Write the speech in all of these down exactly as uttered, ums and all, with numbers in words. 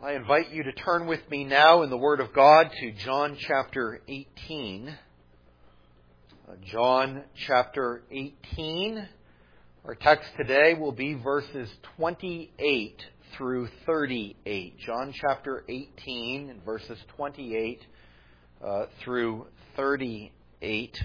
I invite you to turn with me now in the Word of God to John chapter eighteen. Uh, John chapter eighteen. Our text today will be verses twenty-eight through thirty-eight. John chapter eighteen and verses twenty-eight uh, through thirty-eight.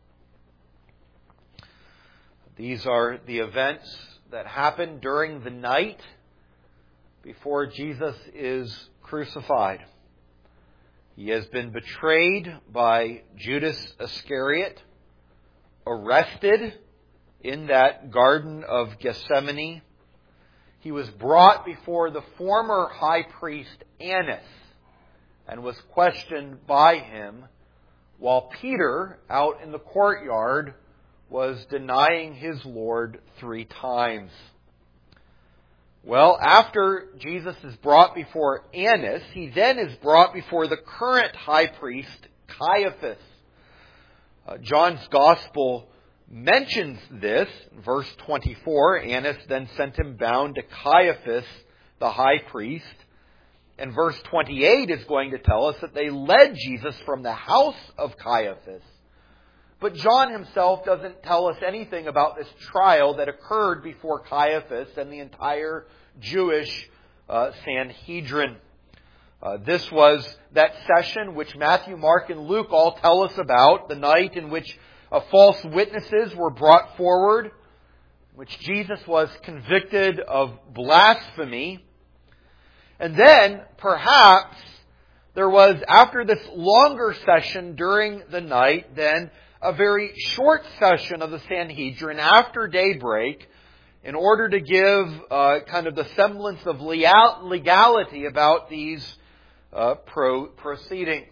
These are the events that happened during the night before Jesus is crucified. He has been betrayed by Judas Iscariot, arrested in that Garden of Gethsemane. He was brought before the former high priest Annas and was questioned by him, while Peter, out in the courtyard, was denying his Lord three times. Well, after Jesus is brought before Annas, he then is brought before the current high priest, Caiaphas. Uh, John's Gospel mentions this. Verse twenty-four, Annas then sent him bound to Caiaphas, the high priest. And verse twenty-eight is going to tell us that they led Jesus from the house of Caiaphas. But John himself doesn't tell us anything about this trial that occurred before Caiaphas and the entire Jewish uh, Sanhedrin. Uh, this was that session which Matthew, Mark, and Luke all tell us about, the night in which uh, false witnesses were brought forward, in which Jesus was convicted of blasphemy. And then, perhaps, there was, after this longer session during the night, then a very short session of the Sanhedrin after daybreak in order to give uh, kind of the semblance of legal- legality about these uh, pro- proceedings.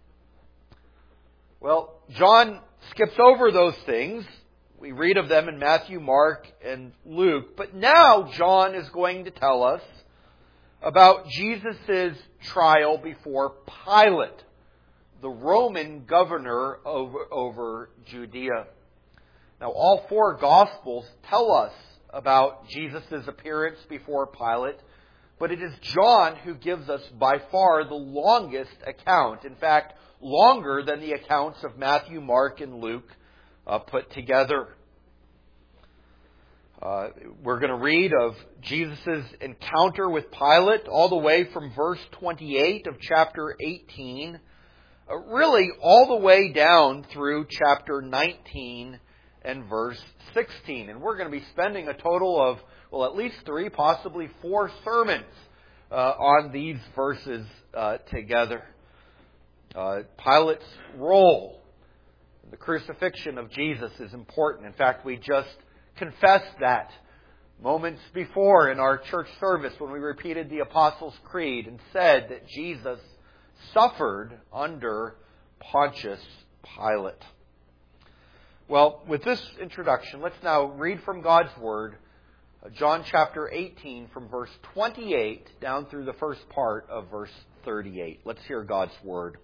Well, John skips over those things. We read of them in Matthew, Mark, and Luke. But now John is going to tell us about Jesus' trial before Pilate, the Roman governor over, over Judea. Now, all four Gospels tell us about Jesus' appearance before Pilate, but it is John who gives us by far the longest account. In fact, longer than the accounts of Matthew, Mark, and Luke uh, put together. Uh, we're going to read of Jesus' encounter with Pilate all the way from verse twenty-eight of chapter eighteen, uh, really all the way down through chapter nineteen and verse sixteen. And we're going to be spending a total of, well, at least three, possibly four sermons uh, on these verses uh, together. Uh, Pilate's role in the crucifixion of Jesus is important. In fact, we just confessed that moments before in our church service when we repeated the Apostles' Creed and said that Jesus suffered under Pontius Pilate. Well, with this introduction, let's now read from God's Word, John chapter eighteen, from verse twenty-eight down through the first part of verse thirty-eight. Let's hear God's Word.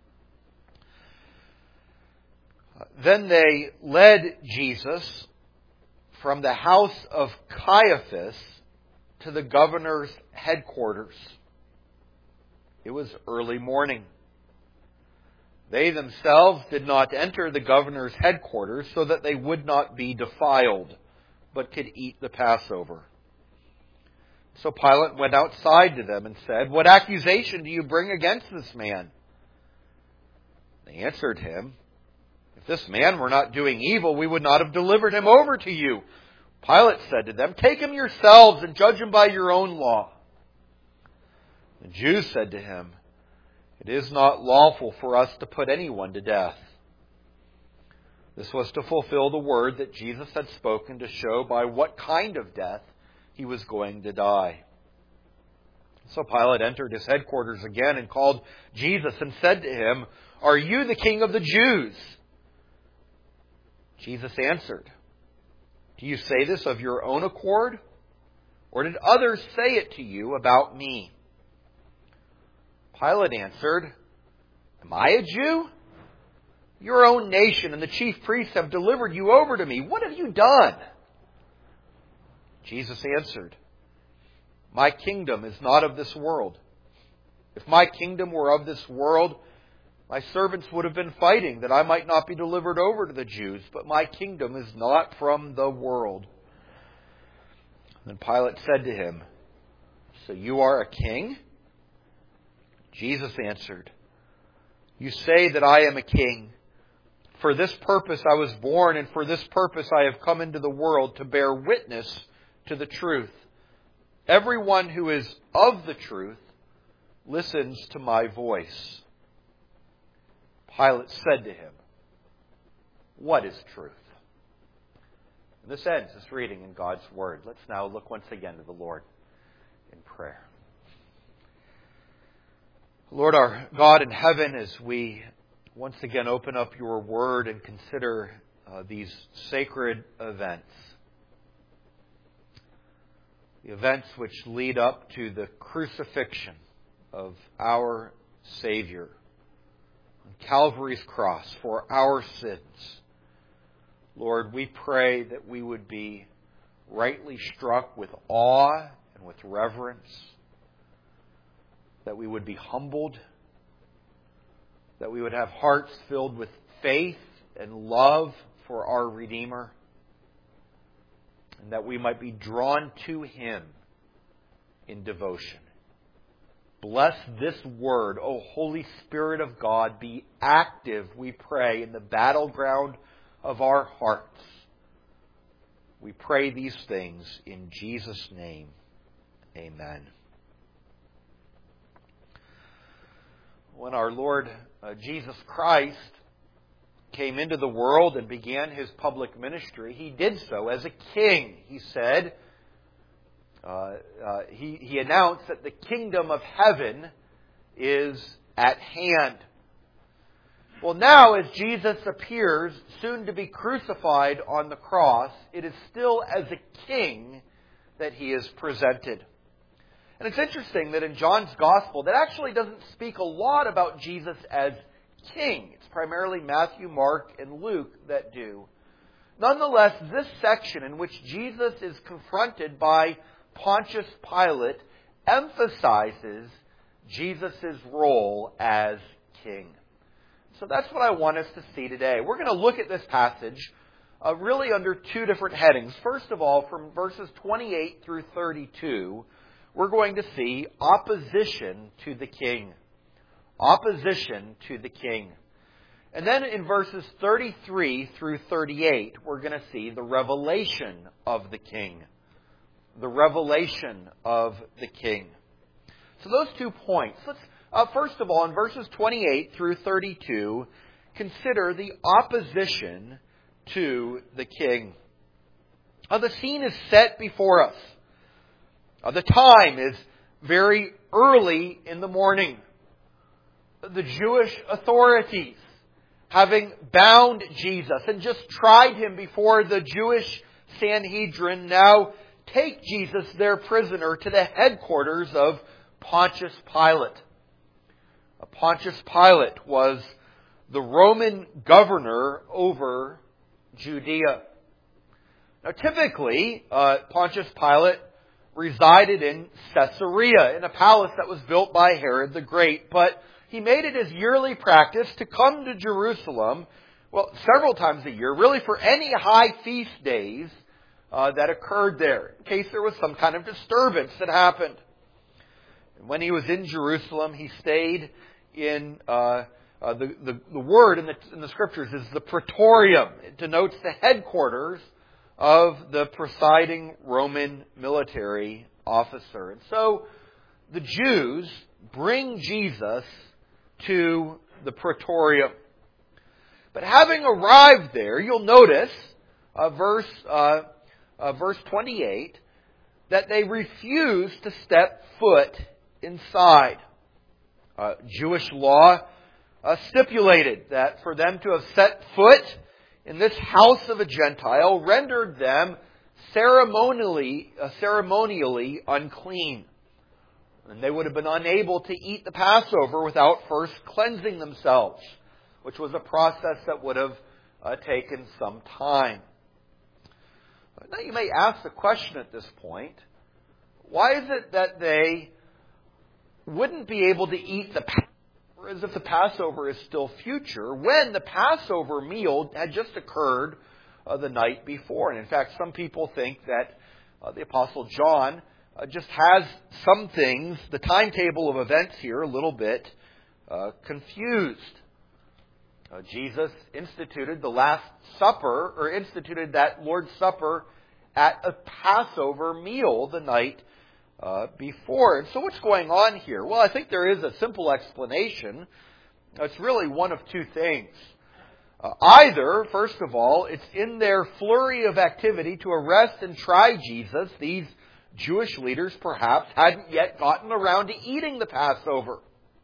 Then they led Jesus from the house of Caiaphas to the governor's headquarters. It was early morning. They themselves did not enter the governor's headquarters so that they would not be defiled, but could eat the Passover. So Pilate went outside to them and said, "What accusation do you bring against this man?" They answered him, "If this man were not doing evil, we would not have delivered him over to you." Pilate said to them, "Take him yourselves and judge him by your own law." The Jews said to him, "It is not lawful for us to put anyone to death." This was to fulfill the word that Jesus had spoken to show by what kind of death he was going to die. So Pilate entered his headquarters again and called Jesus and said to him, "Are you the king of the Jews?" Jesus answered, "Do you say this of your own accord? Or did others say it to you about me?" Pilate answered, "Am I a Jew? Your own nation and the chief priests have delivered you over to me. What have you done?" Jesus answered, "My kingdom is not of this world. If my kingdom were of this world, my servants would have been fighting that I might not be delivered over to the Jews, but my kingdom is not from the world." Then Pilate said to him, "So you are a king?" Jesus answered, "You say that I am a king. For this purpose I was born, and for this purpose I have come into the world, to bear witness to the truth. Everyone who is of the truth listens to my voice." Pilate said to him, "What is truth?" And this ends this reading in God's Word. Let's now look once again to the Lord in prayer. Lord, our God in heaven, as we once again open up your Word and consider uh, these sacred events, the events which lead up to the crucifixion of our Savior on Calvary's cross for our sins, Lord, we pray that we would be rightly struck with awe and with reverence, that we would be humbled, that we would have hearts filled with faith and love for our Redeemer, and that we might be drawn to Him in devotion. Bless this word, O Holy Spirit of God. Be active, we pray, in the battleground of our hearts. We pray these things in Jesus' name. Amen. When our Lord uh, Jesus Christ came into the world and began His public ministry, He did so as a king. He said, uh, uh, he, he announced that the kingdom of heaven is at hand. Well, now as Jesus appears, soon to be crucified on the cross, it is still as a king that He is presented. And it's interesting that in John's Gospel, that actually doesn't speak a lot about Jesus as king. It's primarily Matthew, Mark, and Luke that do. Nonetheless, this section in which Jesus is confronted by Pontius Pilate emphasizes Jesus' role as king. So that's what I want us to see today. We're going to look at this passage uh, really under two different headings. First of all, from verses twenty-eight through thirty-two, we're going to see opposition to the king. Opposition to the king. And then in verses thirty-three through thirty-eight, we're going to see the revelation of the king. The revelation of the king. So those two points. Let's, uh, first of all, in verses twenty-eight through thirty-two, consider the opposition to the king. Uh, the scene is set before us. Uh, the time is very early in the morning. The Jewish authorities, having bound Jesus and just tried Him before the Jewish Sanhedrin, now take Jesus, their prisoner, to the headquarters of Pontius Pilate. Pontius Pilate was the Roman governor over Judea. Now, typically, uh, Pontius Pilate resided in Caesarea, in a palace that was built by Herod the Great. But he made it his yearly practice to come to Jerusalem, well, several times a year, really for any high feast days uh, that occurred there, in case there was some kind of disturbance that happened. And when he was in Jerusalem, he stayed in, uh, uh, the, the, the word in the, in the Scriptures is the Praetorium. It denotes the headquarters of the presiding Roman military officer. And so the Jews bring Jesus to the Praetorium. But having arrived there, you'll notice uh, verse uh, uh, verse twenty-eight that they refuse to step foot inside. Uh, Jewish law uh, stipulated that for them to have set foot in this house of a Gentile rendered them ceremonially, uh, ceremonially unclean. And they would have been unable to eat the Passover without first cleansing themselves, which was a process that would have uh, taken some time. Now you may ask the question at this point, why is it that they wouldn't be able to eat the Passover as if the Passover is still future, when the Passover meal had just occurred uh, the night before. And in fact, some people think that uh, the Apostle John uh, just has some things, the timetable of events here, a little bit uh, confused. Uh, Jesus instituted the Last Supper, or instituted that Lord's Supper at a Passover meal the night uh, before. And so what's going on here? Well, I think there is a simple explanation. It's really one of two things. Uh, either, first of all, it's in their flurry of activity to arrest and try Jesus, these Jewish leaders perhaps hadn't yet gotten around to eating the Passover.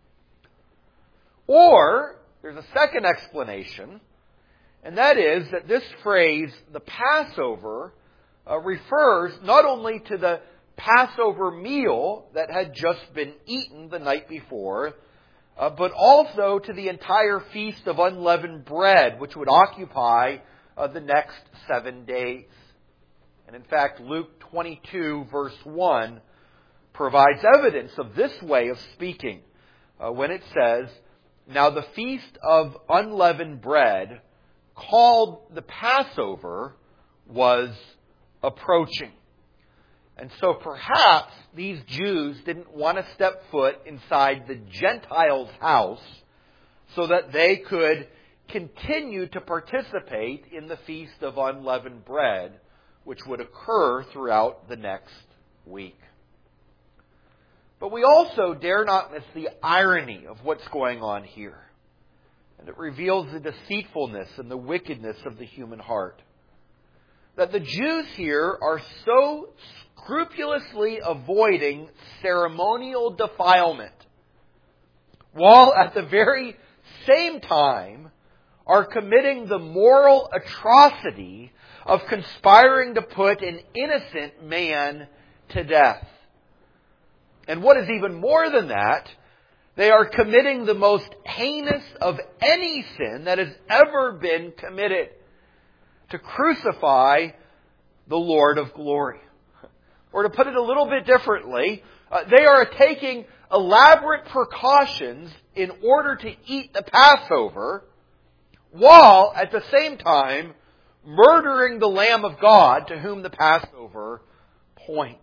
Or there's a second explanation, and that is that this phrase, the Passover, uh, refers not only to the Passover meal that had just been eaten the night before, uh, but also to the entire Feast of Unleavened Bread, which would occupy uh, the next seven days. And in fact, Luke twenty-two, verse one, provides evidence of this way of speaking uh, when it says, "Now the Feast of Unleavened Bread, called the Passover, was approaching." And so perhaps these Jews didn't want to step foot inside the Gentiles' house so that they could continue to participate in the Feast of Unleavened Bread, which would occur throughout the next week. But we also dare not miss the irony of what's going on here. And it reveals the deceitfulness and the wickedness of the human heart. That the Jews here are so scrupulously avoiding ceremonial defilement, while at the very same time are committing the moral atrocity of conspiring to put an innocent man to death. And what is even more than that, they are committing the most heinous of any sin that has ever been committed, to crucify the Lord of glory. Or to put it a little bit differently, uh, they are taking elaborate precautions in order to eat the Passover, while at the same time murdering the Lamb of God to whom the Passover points.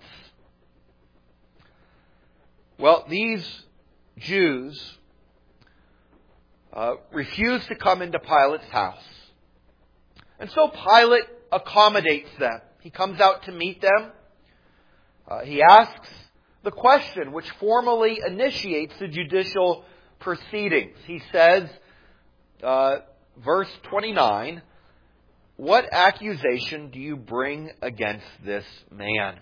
Well, these Jews uh, refuse to come into Pilate's house. And so Pilate accommodates them. He comes out to meet them. Uh, he asks the question which formally initiates the judicial proceedings. He says, uh, verse twenty-nine, "What accusation do you bring against this man?"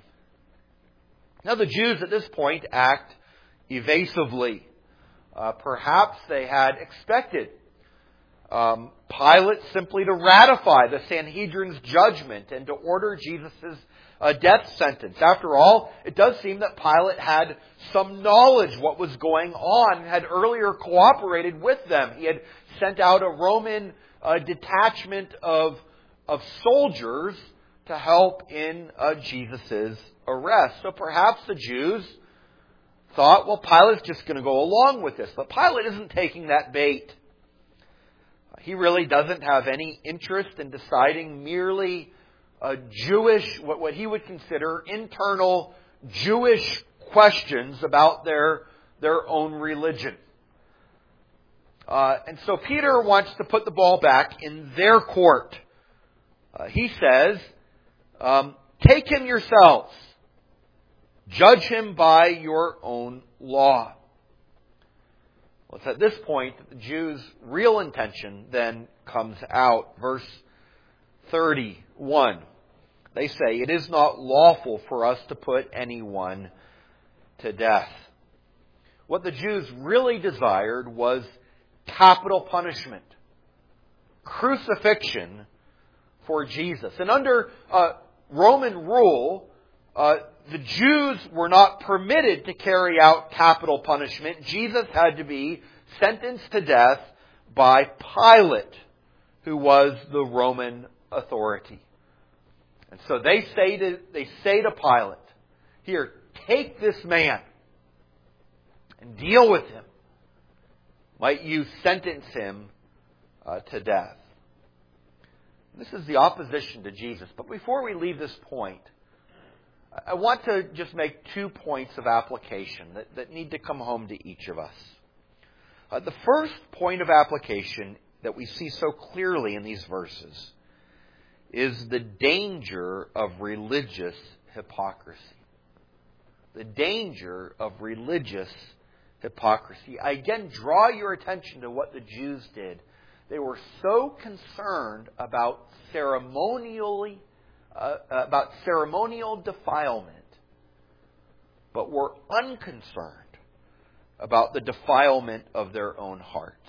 Now the Jews at this point act evasively. Uh, perhaps they had expected um, Pilate simply to ratify the Sanhedrin's judgment and to order Jesus' uh, death sentence. After all, it does seem that Pilate had some knowledge what was going on, had earlier cooperated with them. He had sent out a Roman uh, detachment of, of soldiers to help in uh, Jesus' arrest. So perhaps the Jews thought, well, Pilate's just going to go along with this. But Pilate isn't taking that bait. He really doesn't have any interest in deciding merely a Jewish, what, what he would consider internal Jewish questions about their, their own religion. Uh, and so Peter wants to put the ball back in their court. Uh, he says, um, take him yourselves. Judge him by your own law. Well, it's at this point that the Jews' real intention then comes out. Verse thirty-one. They say, "It is not lawful for us to put anyone to death." What the Jews really desired was capital punishment, crucifixion for Jesus. And under uh, Roman rule, uh, the Jews were not permitted to carry out capital punishment. Jesus had to be sentenced to death by Pilate, who was the Roman authority. And so they say to, they say to Pilate, "Here, take this man and deal with him. Might you sentence him uh, to death. This is the opposition to Jesus. But before we leave this point, I want to just make two points of application that, that need to come home to each of us. Uh, the first point of application that we see so clearly in these verses is the danger of religious hypocrisy. The danger of religious hypocrisy. I again draw your attention to what the Jews did. They were so concerned about ceremonially, uh, about ceremonial defilement, but were unconcerned about the defilement of their own hearts.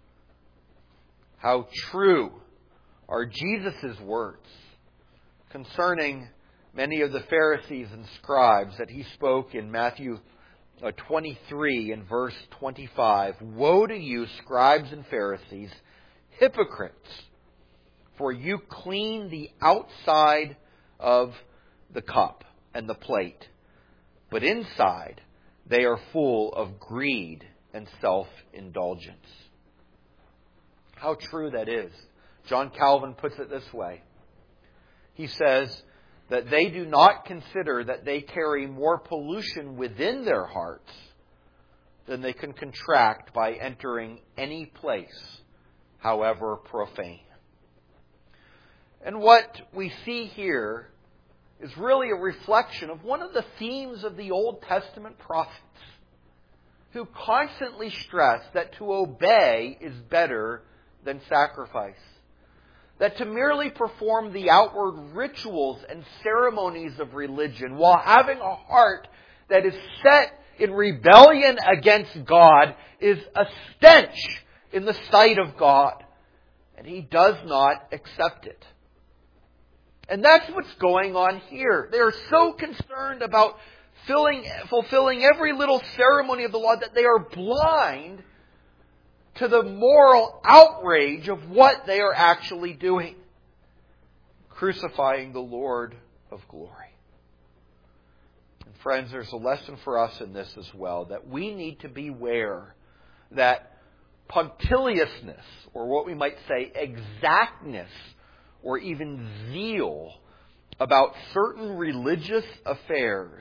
How true are Jesus' words concerning many of the Pharisees and scribes that he spoke in Matthew twenty-three and verse twenty-five. Woe to you, scribes and Pharisees, hypocrites, for you clean the outside of the cup and the plate, but inside they are full of greed and self-indulgence. How true that is. John Calvin puts it this way. He says that they do not consider that they carry more pollution within their hearts than they can contract by entering any place, however profane. And what we see here is really a reflection of one of the themes of the Old Testament prophets, who constantly stress that to obey is better than sacrifice. That to merely perform the outward rituals and ceremonies of religion while having a heart that is set in rebellion against God is a stench in the sight of God. And He does not accept it. And that's what's going on here. They are so concerned about filling, fulfilling every little ceremony of the law that they are blind to the moral outrage of what they are actually doing. Crucifying the Lord of glory. And friends, there's a lesson for us in this as well, that we need to beware that punctiliousness, or what we might say exactness, or even zeal about certain religious affairs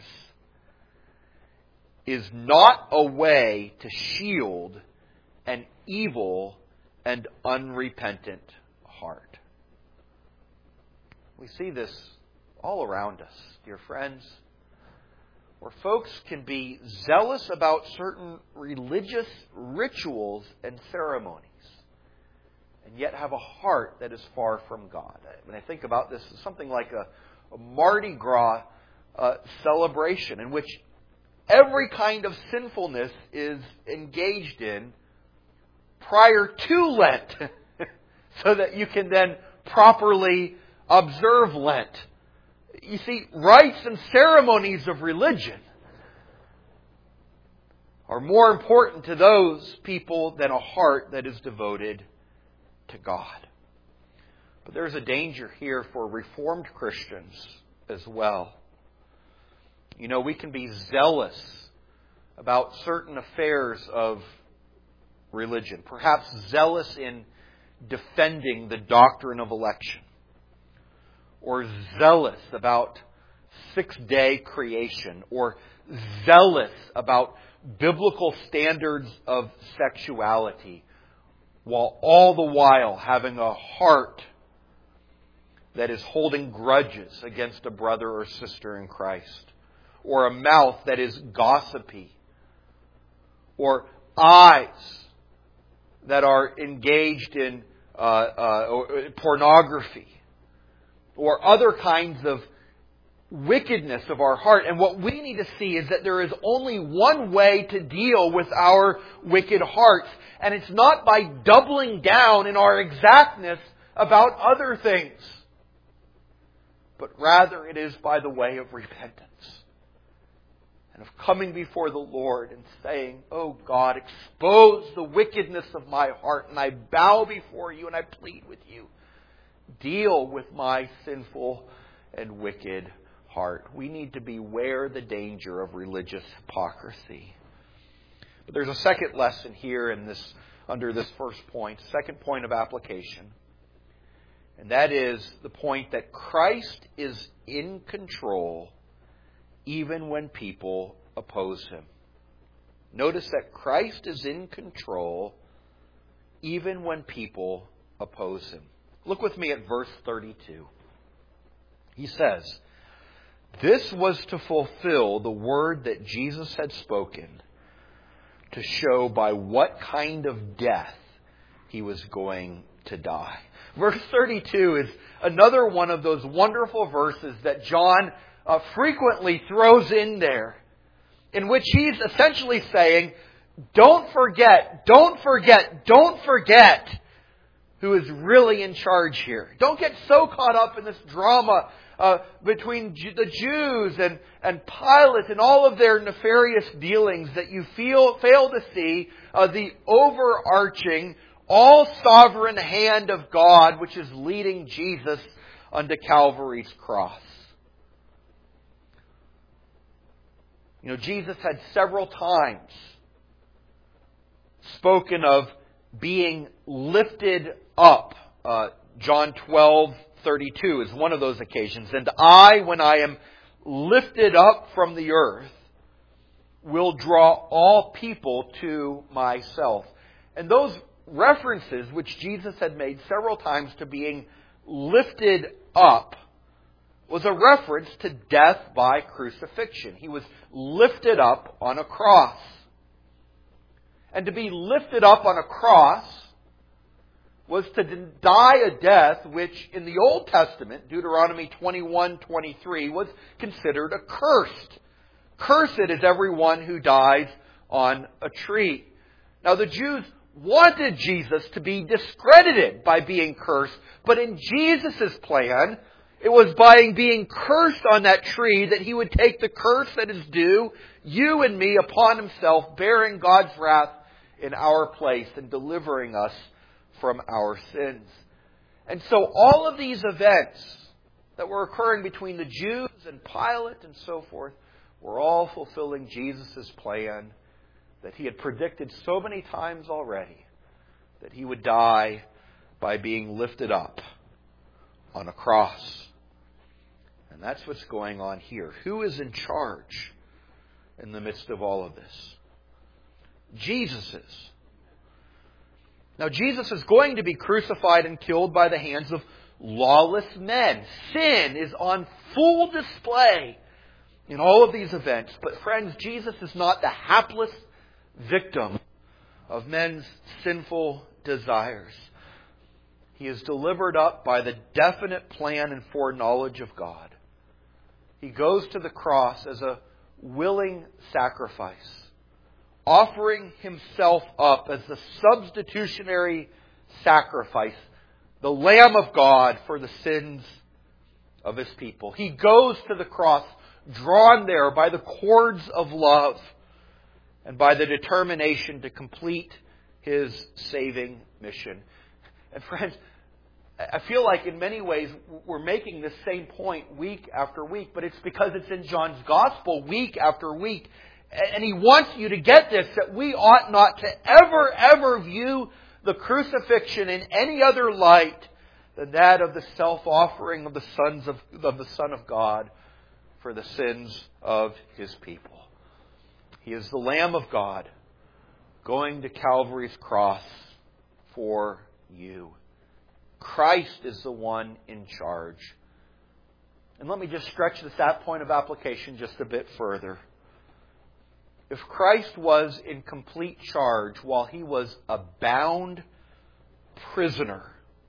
is not a way to shield an evil and unrepentant heart. We see this all around us, dear friends, where folks can be zealous about certain religious rituals and ceremonies, and yet have a heart that is far from God. When I think about this, it's something like a, a Mardi Gras uh, celebration in which every kind of sinfulness is engaged in prior to Lent, so that you can then properly observe Lent. You see, rites and ceremonies of religion are more important to those people than a heart that is devoted to God. But there's a danger here for Reformed Christians as well. You know, we can be zealous about certain affairs of religion, perhaps zealous in defending the doctrine of election, or zealous about six-day creation, or zealous about biblical standards of sexuality, while all the while having a heart that is holding grudges against a brother or sister in Christ, or a mouth that is gossipy, or eyes that are engaged in uh, uh, pornography, or other kinds of wickedness of our heart. And what we need to see is that there is only one way to deal with our wicked hearts. And it's not by doubling down in our exactness about other things, but rather it is by the way of repentance. And of coming before the Lord and saying, "Oh God, expose the wickedness of my heart, and I bow before you and I plead with you. Deal with my sinful and wicked heart." We need to beware the danger of religious hypocrisy. But there's a second lesson here in this, under this first point, second point of application. And that is the point that Christ is in control even when people oppose Him. Notice that Christ is in control even when people oppose Him. Look with me at verse thirty-two. He says, "This was to fulfill the word that Jesus had spoken, to show by what kind of death He was going to die." Verse thirty-two is another one of those wonderful verses that John uh, frequently throws in there, in which he's essentially saying, don't forget, don't forget, don't forget who is really in charge here. Don't get so caught up in this drama uh, between the Jews and, and Pilate and all of their nefarious dealings that you feel fail to see uh, the overarching, all-sovereign hand of God which is leading Jesus unto Calvary's cross. You know, Jesus had several times spoken of being lifted up. Uh, John twelve thirty-two is one of those occasions. "And I, when I am lifted up from the earth, will draw all people to myself." And those references which Jesus had made several times to being lifted up was a reference to death by crucifixion. He was lifted up on a cross. And to be lifted up on a cross was to die a death which in the Old Testament, Deuteronomy twenty-one twenty-three, was considered accursed. Cursed is everyone who dies on a tree. Now the Jews wanted Jesus to be discredited by being cursed, but in Jesus' plan, it was by being cursed on that tree that He would take the curse that is due you and me upon Himself, bearing God's wrath in our place and delivering us from our sins. And so all of these events that were occurring between the Jews and Pilate and so forth were all fulfilling Jesus' plan that He had predicted so many times already, that He would die by being lifted up on a cross. And that's what's going on here. Who is in charge in the midst of all of this? Jesus is. Now Jesus is going to be crucified and killed by the hands of lawless men. Sin is on full display in all of these events. But friends, Jesus is not the hapless victim of men's sinful desires. He is delivered up by the definite plan and foreknowledge of God. He goes to the cross as a willing sacrifice, offering Himself up as the substitutionary sacrifice, the Lamb of God for the sins of His people. He goes to the cross drawn there by the cords of love and by the determination to complete His saving mission. And friends, I feel like in many ways we're making this same point week after week, but it's because it's in John's Gospel week after week. And he wants you to get this, that we ought not to ever, ever view the crucifixion in any other light than that of the self-offering of the sons of, of the Son of God for the sins of His people. He is the Lamb of God going to Calvary's cross for you. Christ is the one in charge. And let me just stretch this that point of application just a bit further. If Christ was in complete charge while He was a bound prisoner,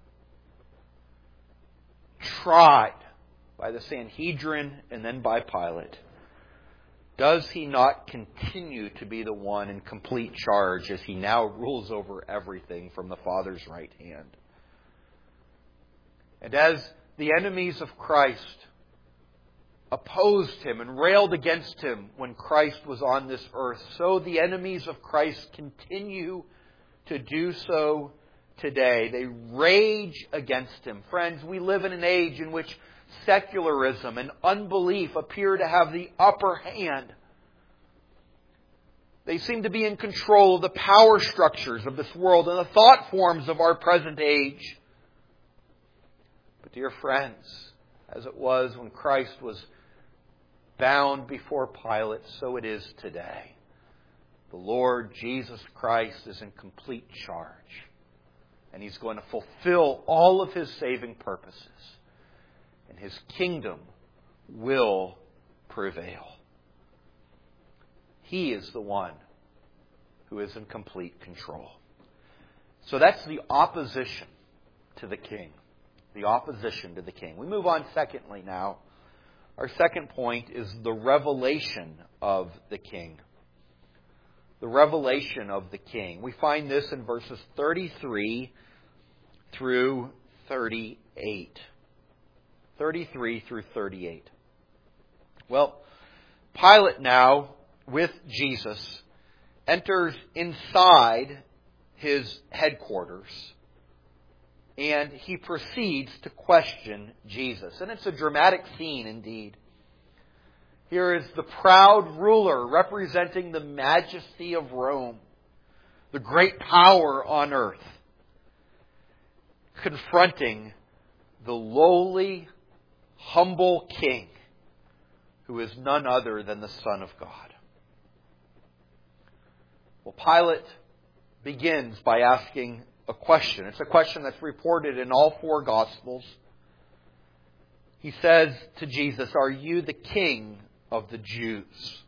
tried by the Sanhedrin and then by Pilate, does He not continue to be the one in complete charge as He now rules over everything from the Father's right hand? And as the enemies of Christ opposed Him and railed against Him when Christ was on this earth, so the enemies of Christ continue to do so today. They rage against Him. Friends, we live in an age in which secularism and unbelief appear to have the upper hand. They seem to be in control of the power structures of this world and the thought forms of our present age. But dear friends, as it was when Christ was bound before Pilate, so it is today. The Lord Jesus Christ is in complete charge. And He's going to fulfill all of His saving purposes. And His kingdom will prevail. He is the one who is in complete control. So that's the opposition to the king. The opposition to the king. We move on secondly now. Our second point is the revelation of the king. The revelation of the king. We find this in verses thirty-three through thirty-eight. thirty-three through thirty-eight. Well, Pilate now, with Jesus, enters inside his headquarters, and he proceeds to question Jesus. And it's a dramatic scene indeed. Here is the proud ruler representing the majesty of Rome, the great power on earth, confronting the lowly, humble king who is none other than the Son of God. Well, Pilate begins by asking a question. It's a question that's reported in all four Gospels. He says to Jesus, "Are you the king of the Jews?"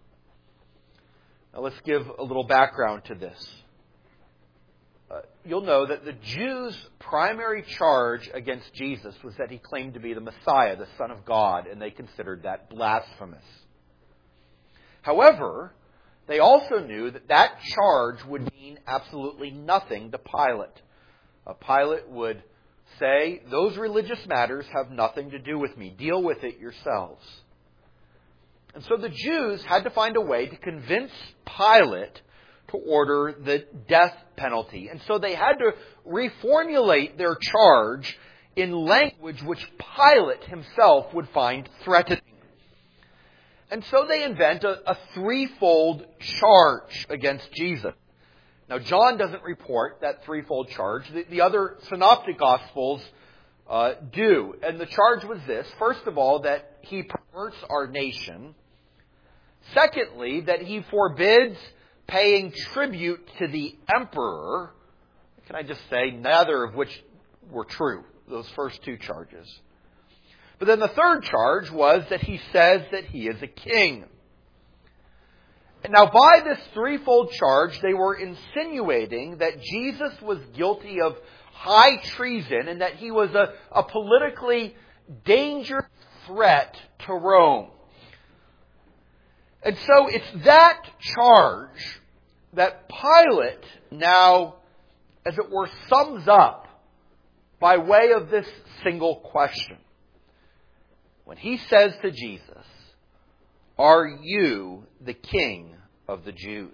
Now let's give a little background to this. Uh, you'll know that the Jews' primary charge against Jesus was that He claimed to be the Messiah, the Son of God, and they considered that blasphemous. However, they also knew that that charge would mean absolutely nothing to Pilate. Uh, Pilate would say, "Those religious matters have nothing to do with me. Deal with it yourselves." And so the Jews had to find a way to convince Pilate to order the death penalty. And so they had to reformulate their charge in language which Pilate himself would find threatening. And so they invent a, a threefold charge against Jesus. Now, John doesn't report that threefold charge. The, the other synoptic Gospels uh, do. And the charge was this. First of all, that He perverts our nation. Secondly, that He forbids paying tribute to the emperor. Can I just say, neither of which were true, those first two charges. But then the third charge was that He says that He is a king. And now by this threefold charge, they were insinuating that Jesus was guilty of high treason and that He was a, a politically dangerous threat to Rome. And so it's that charge that Pilate now, as it were, sums up by way of this single question. When he says to Jesus, "Are you the king of the Jews?"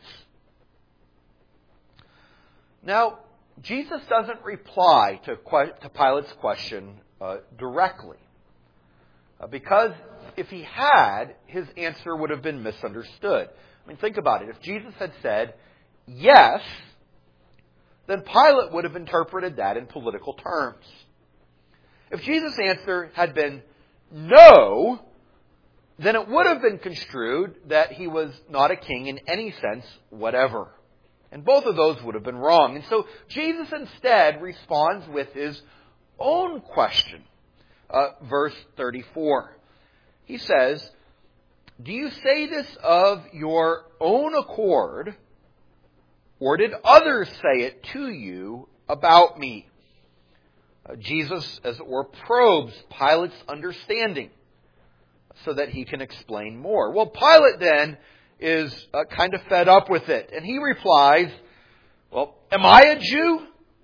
Now, Jesus doesn't reply to, to Pilate's question uh, directly. Uh, because if he had, his answer would have been misunderstood. I mean, think about it. If Jesus had said, "Yes," then Pilate would have interpreted that in political terms. If Jesus' answer had been "No," then it would have been construed that He was not a king in any sense whatever. And both of those would have been wrong. And so Jesus instead responds with His own question. Uh, verse thirty-four. He says, "Do you say this of your own accord, or did others say it to you about me?" Uh, Jesus, as it were, probes Pilate's understanding so that he can explain more. Well, Pilate then is uh, kind of fed up with it. And he replies, "Well, am I a Jew?"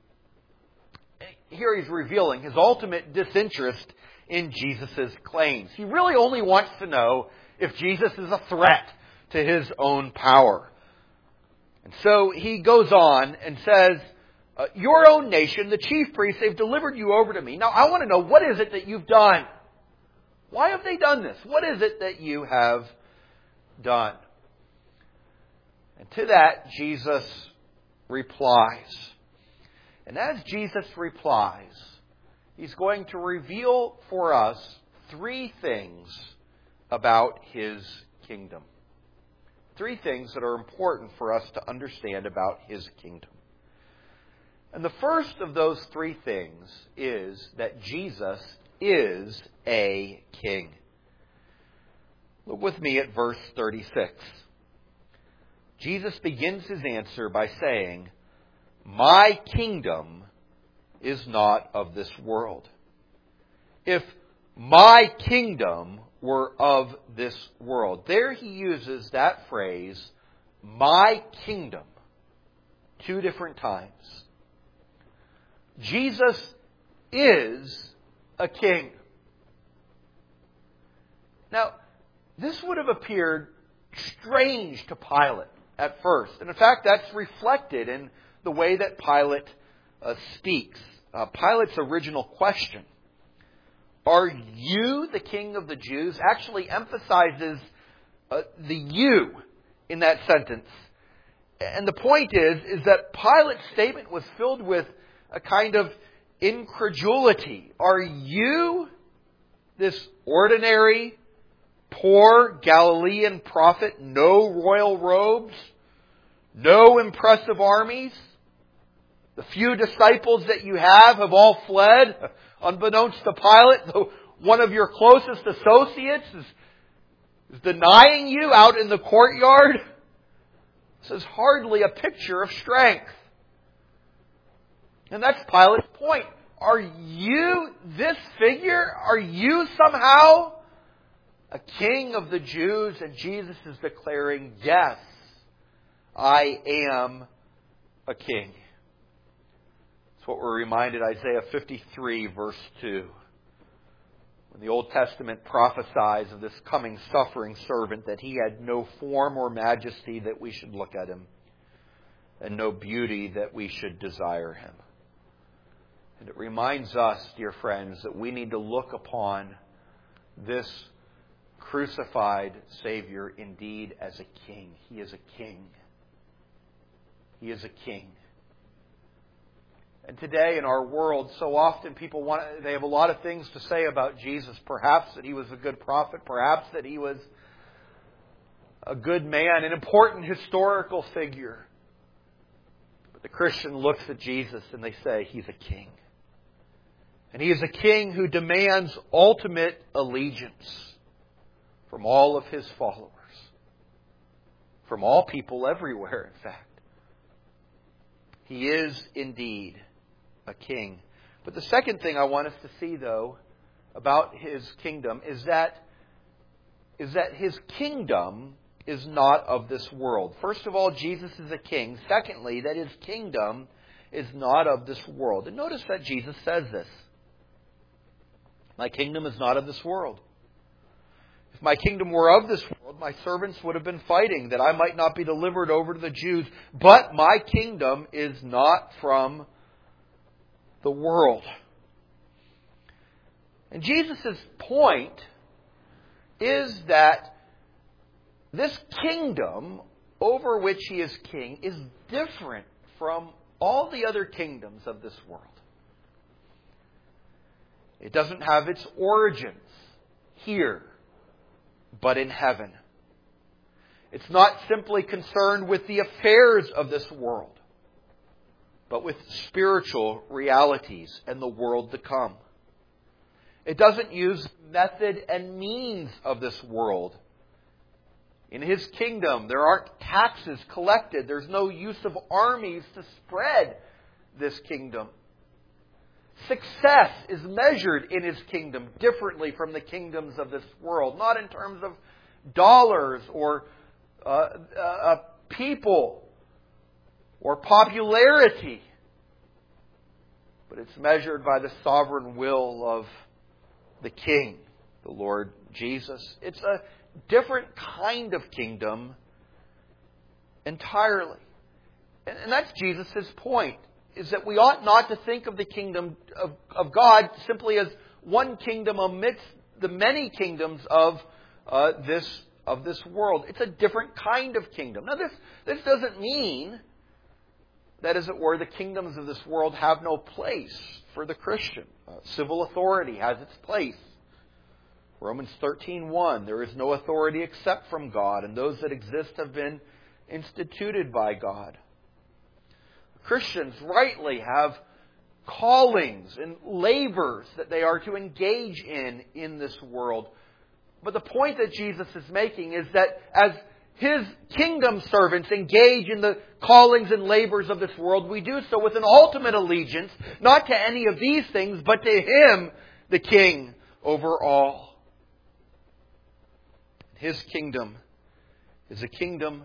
Here he's revealing his ultimate disinterest in Jesus' claims. He really only wants to know if Jesus is a threat to his own power. And so he goes on and says, uh, "Your own nation, the chief priests, they've delivered you over to me. Now I want to know, what is it that you've done? Why have they done this? What is it that you have done?" And to that, Jesus replies. And as Jesus replies, He's going to reveal for us three things about His kingdom. Three things that are important for us to understand about His kingdom. And the first of those three things is that Jesus is a king. Look with me at verse thirty-six. Jesus begins His answer by saying, "My kingdom is not of this world." If my kingdom were of this world. There He uses that phrase, my kingdom, two different times. Jesus is a king. Now, this would have appeared strange to Pilate at first. And in fact, that's reflected in the way that Pilate uh, speaks. Uh, Pilate's original question, "Are you the king of the Jews?" actually emphasizes uh, the "you" in that sentence. And the point is, is that Pilate's statement was filled with a kind of incredulity. Are you this ordinary, poor Galilean prophet, no royal robes, no impressive armies? The few disciples that you have have all fled. Unbeknownst to Pilate, one of your closest associates is, is denying you out in the courtyard. This is hardly a picture of strength. And that's Pilate's point. Are you this figure? Are you somehow a king of the Jews? And Jesus is declaring, yes, I am a king. That's what we're reminded, Isaiah fifty-three, verse two. When the Old Testament prophesies of this coming suffering servant, that He had no form or majesty that we should look at Him, and no beauty that we should desire Him. And it reminds us, dear friends, that we need to look upon this crucified Savior indeed as a king. He is a king. He is a king. And today in our world, so often people want, they have a lot of things to say about Jesus. Perhaps that He was a good prophet. Perhaps that He was a good man, an important historical figure. But the Christian looks at Jesus and they say, He's a king. And He is a king who demands ultimate allegiance from all of His followers. From all people everywhere, in fact. He is indeed a king. But the second thing I want us to see, though, about His kingdom is that, is that His kingdom is not of this world. First of all, Jesus is a king. Secondly, that His kingdom is not of this world. And notice that Jesus says this. My kingdom is not of this world. If my kingdom were of this world, my servants would have been fighting that I might not be delivered over to the Jews. But my kingdom is not from the world. And Jesus' point is that this kingdom over which He is king is different from all the other kingdoms of this world. It doesn't have its origins here, but in heaven. It's not simply concerned with the affairs of this world, but with spiritual realities and the world to come. It doesn't use method and means of this world. In His kingdom, there aren't taxes collected. There's no use of armies to spread this kingdom. Success is measured in His kingdom differently from the kingdoms of this world. Not in terms of dollars or uh, uh, people or popularity. But it's measured by the sovereign will of the King, the Lord Jesus. It's a different kind of kingdom entirely. And, and that's Jesus' point. Is that we ought not to think of the kingdom of, of God simply as one kingdom amidst the many kingdoms of uh, this of this world. It's a different kind of kingdom. Now, this, this doesn't mean that, as it were, the kingdoms of this world have no place for the Christian. Uh, civil authority has its place. Romans thirteen one, there is no authority except from God, and those that exist have been instituted by God. Christians rightly have callings and labors that they are to engage in in this world. But the point that Jesus is making is that as His kingdom servants engage in the callings and labors of this world, we do so with an ultimate allegiance, not to any of these things, but to Him, the King over all. His kingdom is a kingdom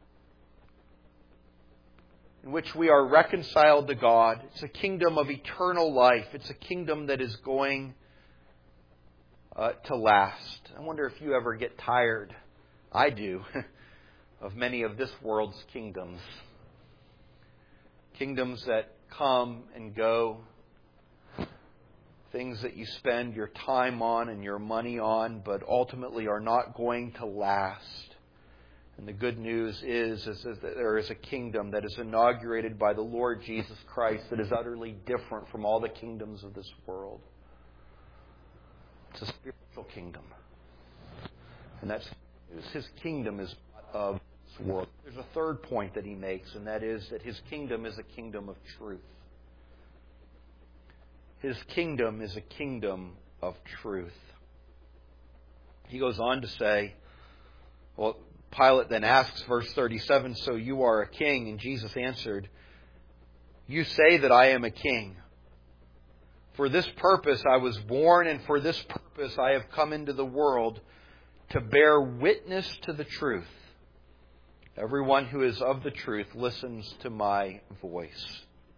in which we are reconciled to God. It's a kingdom of eternal life. It's a kingdom that is going uh, to last. I wonder if you ever get tired. I do. Of many of this world's kingdoms. Kingdoms that come and go. Things that you spend your time on and your money on, but ultimately are not going to last. And the good news is, is, is that there is a kingdom that is inaugurated by the Lord Jesus Christ that is utterly different from all the kingdoms of this world. It's a spiritual kingdom. And that's His kingdom is not of this world. There's a third point that He makes, and that is that His kingdom is a kingdom of truth. His kingdom is a kingdom of truth. He goes on to say, well, Pilate then asks, verse thirty-seven, so you are a king? And Jesus answered, you say that I am a king. For this purpose I was born, and for this purpose I have come into the world, to bear witness to the truth. Everyone who is of the truth listens to my voice.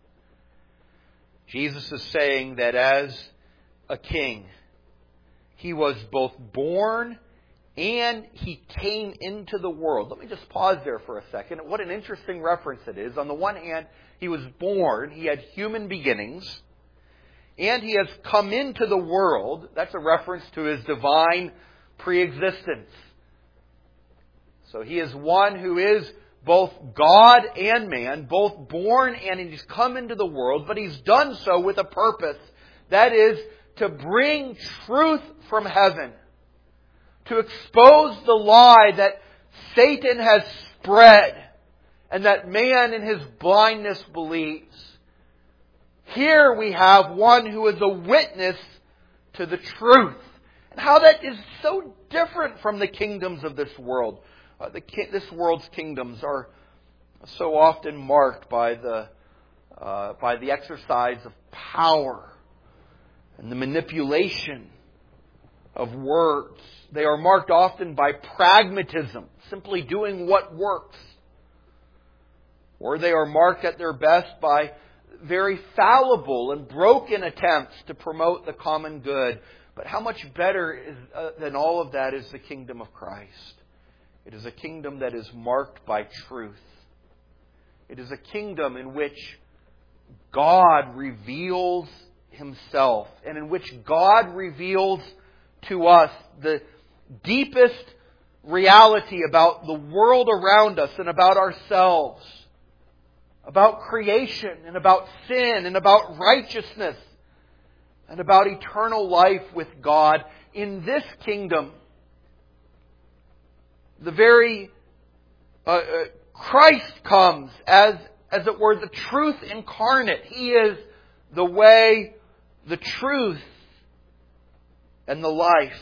Jesus is saying that as a king, He was both born and He came into the world. Let me just pause there for a second. What an interesting reference it is. On the one hand, He was born, He had human beginnings, and He has come into the world. That's a reference to His divine preexistence. So He is one who is both God and man, both born and He's come into the world, but He's done so with a purpose. That is, to bring truth from heaven. To expose the lie that Satan has spread and that man in his blindness believes. Here we have one who is a witness to the truth. And how that is so different from the kingdoms of this world. Uh, the, this world's kingdoms are so often marked by the uh, by the exercise of power and the manipulation of words. They are marked often by pragmatism, simply doing what works. Or they are marked at their best by very fallible and broken attempts to promote the common good. But how much better is, uh, than all of that is the kingdom of Christ. It is a kingdom that is marked by truth. It is a kingdom in which God reveals Himself, and in which God reveals to us the deepest reality about the world around us and about ourselves, about creation and about sin and about righteousness and about eternal life with God. In this kingdom, the very uh, uh, Christ comes as, as it were, the truth incarnate. He is the way, the truth, and the life.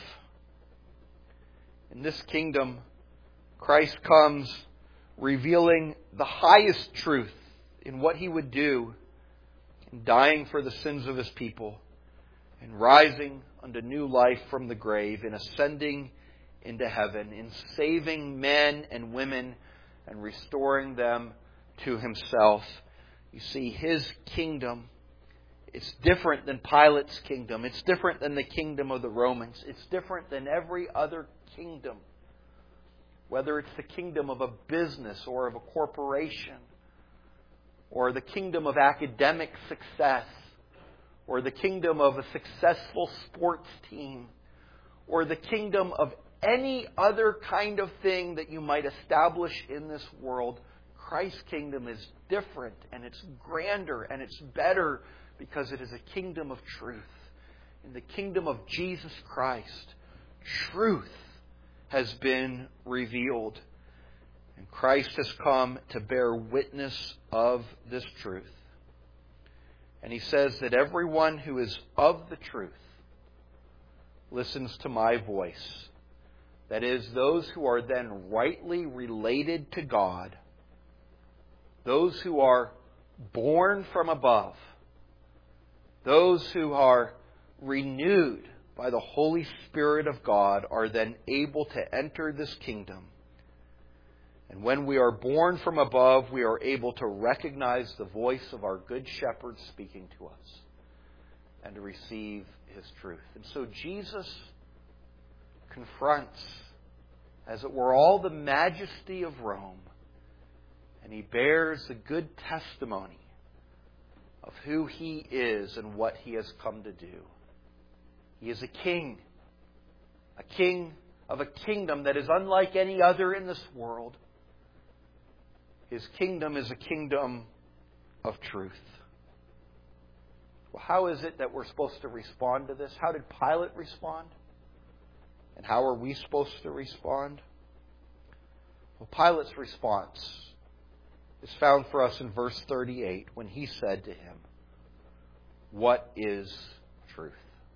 In this kingdom, Christ comes revealing the highest truth in what He would do in dying for the sins of His people, and rising unto new life from the grave, in ascending into heaven, in saving men and women and restoring them to Himself. You see, His kingdom, it's different than Pilate's kingdom. It's different than the kingdom of the Romans. It's different than every other kingdom. Whether it's the kingdom of a business or of a corporation, or the kingdom of academic success, or the kingdom of a successful sports team, or the kingdom of any other kind of thing that you might establish in this world, Christ's kingdom is different, and it's grander, and it's better, because it is a kingdom of truth. In the kingdom of Jesus Christ, truth has been revealed. And Christ has come to bear witness of this truth. And He says that everyone who is of the truth listens to my voice. That is, those who are then rightly related to God, those who are born from above, those who are renewed by the Holy Spirit of God, are then able to enter this kingdom. And when we are born from above, we are able to recognize the voice of our Good Shepherd speaking to us and to receive His truth. And so Jesus confronts, as it were, all the majesty of Rome, and He bears a good testimony of who He is and what He has come to do. He is a king, a king of a kingdom that is unlike any other in this world. His kingdom is a kingdom of truth. Well, how is it that we're supposed to respond to this? How did Pilate respond? And how are we supposed to respond? Well, Pilate's response is found for us in verse thirty-eight, when he said to him, "What is truth?"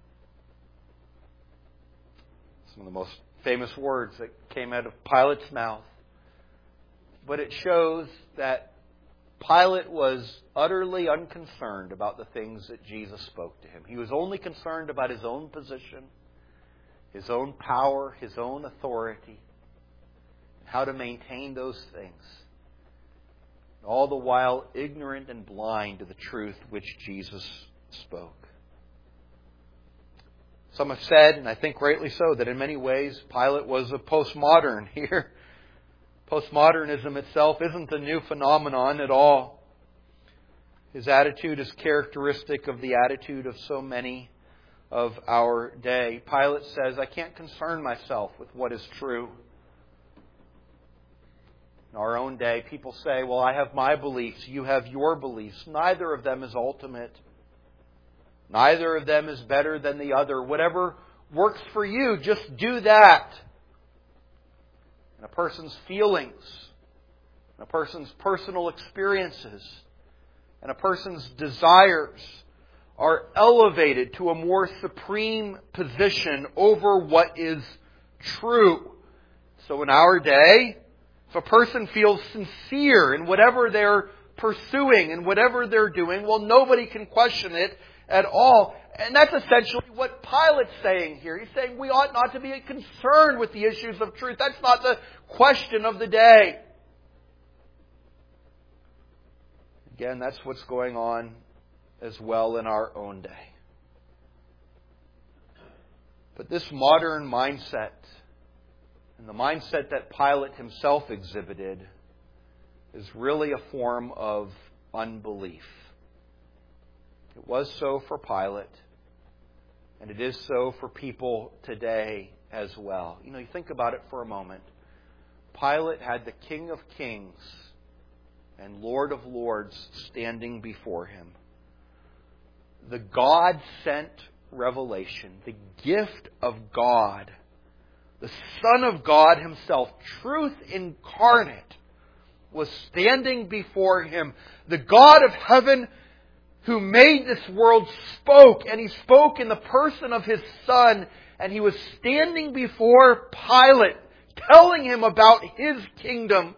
Some of the most famous words that came out of Pilate's mouth. But it shows that Pilate was utterly unconcerned about the things that Jesus spoke to him. He was only concerned about his own position, his own power, his own authority, how to maintain those things. All the while ignorant and blind to the truth which Jesus spoke. Some have said, and I think rightly so, that in many ways Pilate was a postmodern here. Postmodernism itself isn't a new phenomenon at all. His attitude is characteristic of the attitude of so many of our day. Pilate says, "I can't concern myself with what is true." In our own day, people say, "Well, I have my beliefs, you have your beliefs. Neither of them is ultimate. Neither of them is better than the other. Whatever works for you, just do that." And a person's feelings, and a person's personal experiences, and a person's desires are elevated to a more supreme position over what is true. So in our day, if a person feels sincere in whatever they're pursuing and whatever they're doing, well, nobody can question it at all. And that's essentially what Pilate's saying here. He's saying we ought not to be concerned with the issues of truth. That's not the question of the day. Again, that's what's going on as well in our own day. But this modern mindset, and the mindset that Pilate himself exhibited, is really a form of unbelief. It was so for Pilate, and it is so for people today as well. You know, you think about it for a moment. Pilate had the King of Kings and Lord of Lords standing before him. The God-sent revelation, the gift of God, the Son of God Himself, truth incarnate, was standing before him. The God of heaven who made this world spoke, and He spoke in the person of His Son, and He was standing before Pilate, telling him about His kingdom.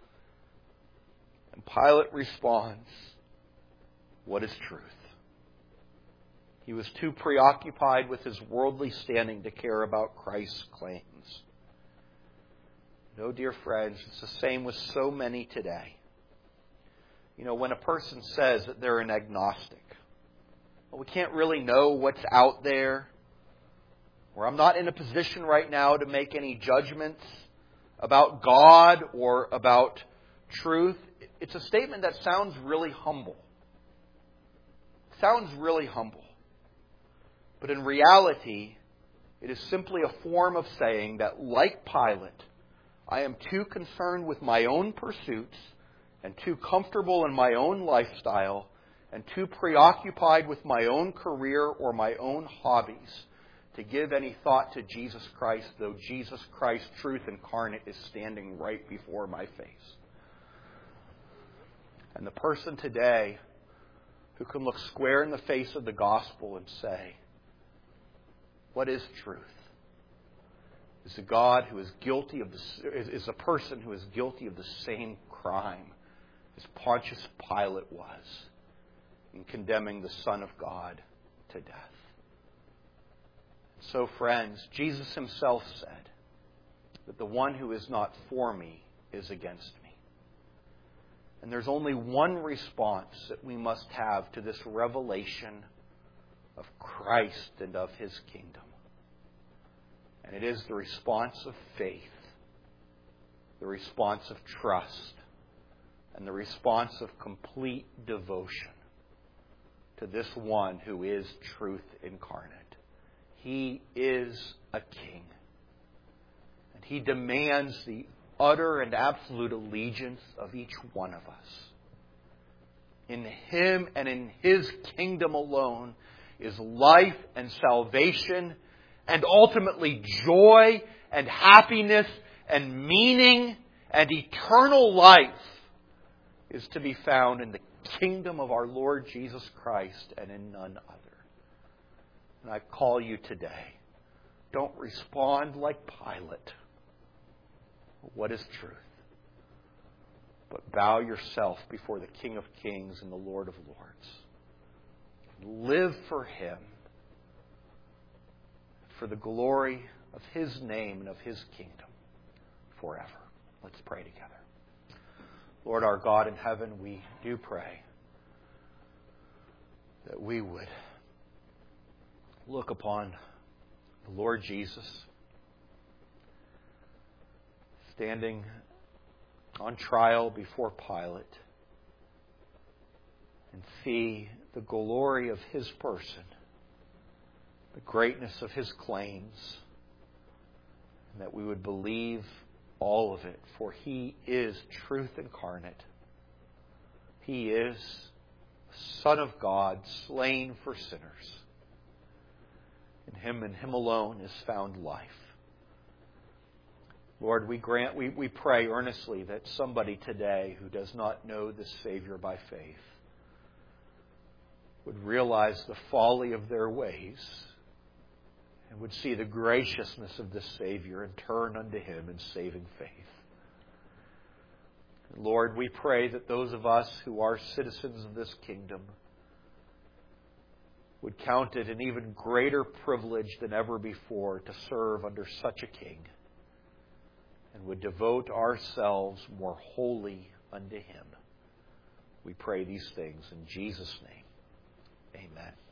And Pilate responds, "What is truth?" He was too preoccupied with his worldly standing to care about Christ's claims. No, dear friends, it's the same with so many today. You know, when a person says that they're an agnostic, well, we can't really know what's out there, or I'm not in a position right now to make any judgments about God or about truth. It's a statement that sounds really humble. It sounds really humble. But in reality, It is simply a form of saying that, like Pilate, I am too concerned with my own pursuits and too comfortable in my own lifestyle and too preoccupied with my own career or my own hobbies to give any thought to Jesus Christ, though Jesus Christ, truth incarnate, is standing right before my face. And the person today who can look square in the face of the gospel and say, what is truth? Is a God who is guilty of the, is a person who is guilty of the same crime as Pontius Pilate was in condemning the Son of God to death. So, friends, Jesus himself said that the one who is not for me is against me. And there's only one response that we must have to this revelation of Christ and of his kingdom. And it is the response of faith, the response of trust, and the response of complete devotion to this one who is truth incarnate. He is a king. And he demands the utter and absolute allegiance of each one of us. In him and in his kingdom alone is life and salvation and ultimately joy and happiness and meaning and eternal life is to be found in the kingdom of our Lord Jesus Christ and in none other. And I call you today, don't respond like Pilate. What is truth? But bow yourself before the King of Kings and the Lord of Lords. Live for him, for the glory of his name and of his kingdom forever. Let's pray together. Lord our God in heaven, we do pray that we would look upon the Lord Jesus standing on trial before Pilate and see the glory of his person, the greatness of his claims, and that we would believe all of it, for he is truth incarnate. He is the Son of God, slain for sinners. In him and him alone is found life. Lord, we grant, we, we pray earnestly that somebody today who does not know this Savior by faith would realize the folly of their ways and would see the graciousness of this Savior and turn unto him in saving faith. Lord, we pray that those of us who are citizens of this kingdom would count it an even greater privilege than ever before to serve under such a king, and would devote ourselves more wholly unto him. We pray these things in Jesus' name. Amen.